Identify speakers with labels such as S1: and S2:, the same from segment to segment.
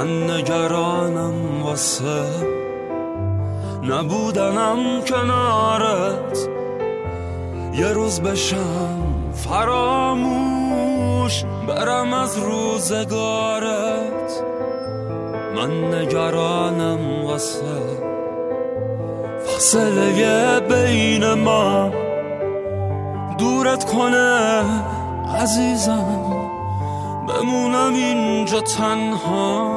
S1: من نگرانم واسه نبودنم کنارت، یه روز بشم فراموش برم از روزگارت. من نگرانم واسه فاصله بین ما دورت کنه عزیزم، بمونم اینجا تنها.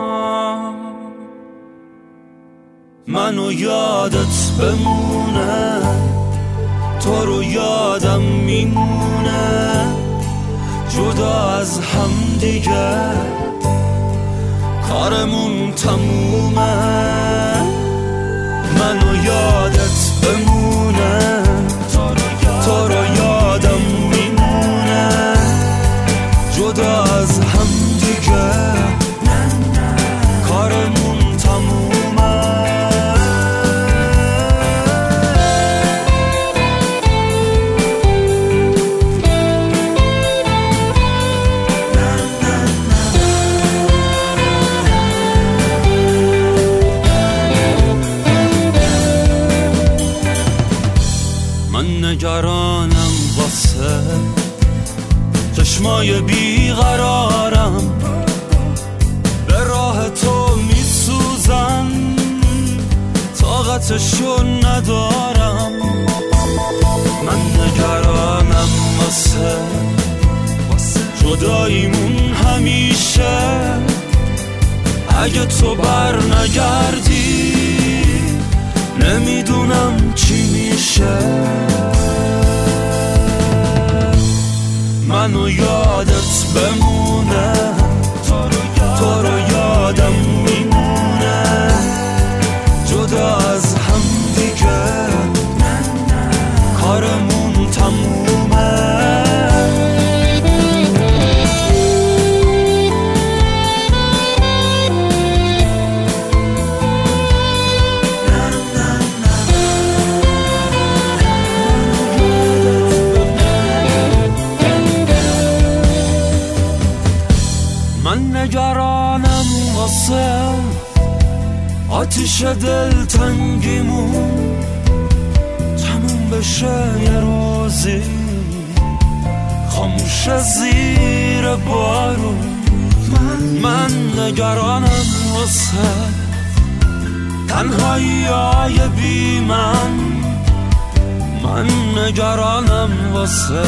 S1: منو یادت بمونه، تو رو یادم میمونه، جدا از هم دیگه کارمون تمومه. منو یادت بمونه، تو رو یادم میمونه، جدا از هم دیگه کارمون تمومه. من نگرانم واسه چشمای بیقرارم، به راه تو میسوزن، طاقتشو ندارم. من نگرانم واسه جداییمون همیشه، اگه تو بر نگردی نمیدونم چی میشه. منو یادت بمونه، تو رو یادم میمونه، جدا از هم دیگه کارمون تمومه. من نگرانم واسه آتیش دلتنگیمون تموم بشه یه روزی، خاموش زیر بارون. من نگرانم واسه تنهایی‌های بی من نگرانم واسه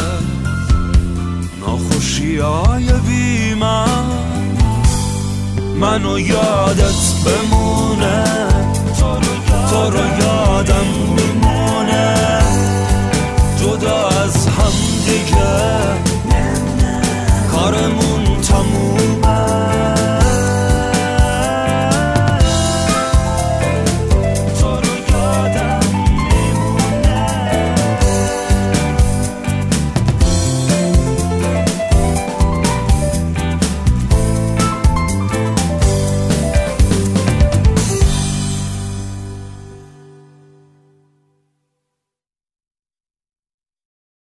S1: ناخوشی‌های بی منو یادت بمونه، تو رو